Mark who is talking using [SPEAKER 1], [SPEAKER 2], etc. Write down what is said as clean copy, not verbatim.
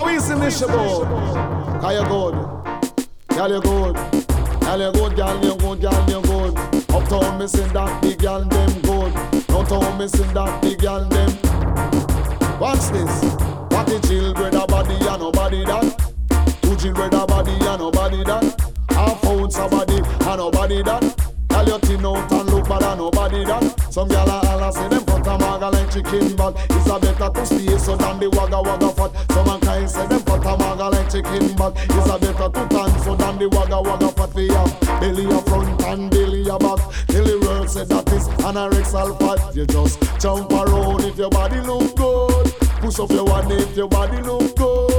[SPEAKER 1] Weezy Nishable. Cause you good. Girl, you good. Girl, you good, girl, you good, girl, you good. Uptown missing that big girl, them good. Downtown missing that big girl, them. What's this? What the chill brother body and nobody that. Two chill brother body and nobody that. Half ounce of body and nobody that. Girl, you thin out and look bad and nobody that. Some gyal a holla say them put a maga like chicken bad. It's a better to stay so than the wagga wagga fat. Some mankind say them put a maga like chicken bad. It's a better to tan so than the wagga wagga fat. We have belly a front and belly a back. Till the world say that is anorexal fat. You just jump around if your body look good. Push up your one if your body look good.